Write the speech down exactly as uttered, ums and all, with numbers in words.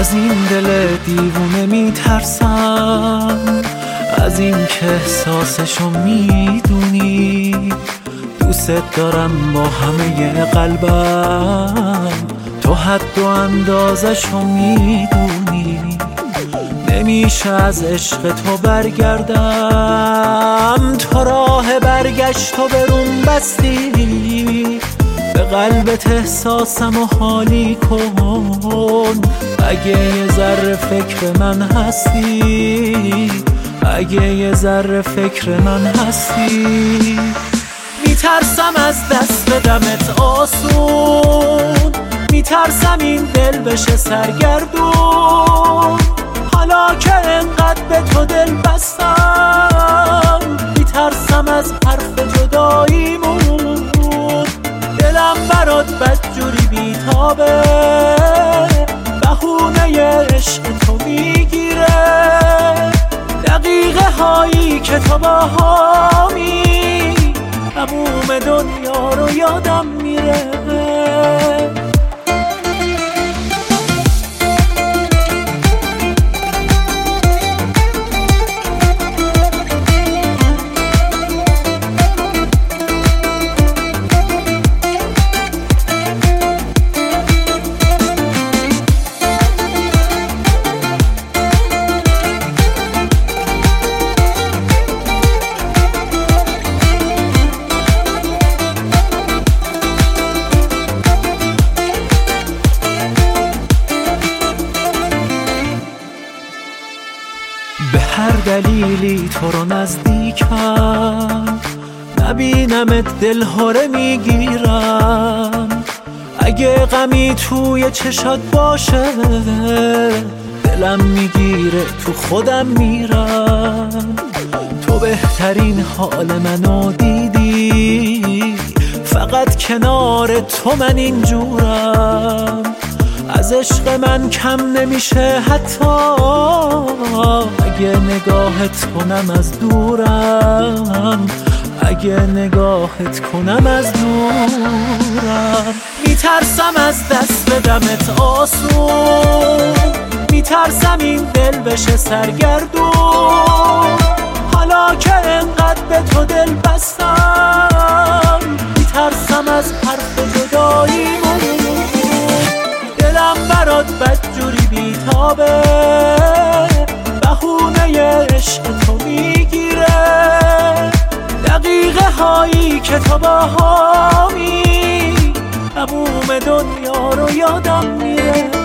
از این دل دیوونه میترسم، از این که احساسشو میدونی. دوست دارم با همه قلبم، تو حد و اندازشو میدونی. نمیشه از عشق تو برگردم، تو راه برگشت و برون بستی. به قلبت احساسم و حالی کن، اگه یه ذره فکر من هستی، اگه یه ذره فکر من هستی. میترسم از دست بدمت آسون، میترسم این دل بشه سرگردون. حالا که انقدر به تو دل بستم، میترسم از حرف جداییمون. دلم برات بدجوری بیتابه، بهونه عشق تو میگیره. دقیقه هایی که تو با هامی، تموم دنیا رو یادم میره. به هر دلیلی تو رو نزدیکم، نبینمت دلهره میگیرم. اگه غمی توی چشات باشه، دلم میگیره تو خودم میرم. تو بهترین حال منو دیدی، فقط کنار تو من اینجورم. از عشق من کم نمیشه حتی، اگه نگاهت کنم از دورم، اگه نگاهت کنم از دورم. میترسم از دست بدمت آسون، میترسم این دل بشه سرگردون. حالا که انقدر به تو دل بستم، میترسم از حرف جداییمون. دلم برات بدجوری بیتابه، بهونه عشق تو میگیره. دقیقه هایی که تو با هامی، تموم دنیا رو یادم میره.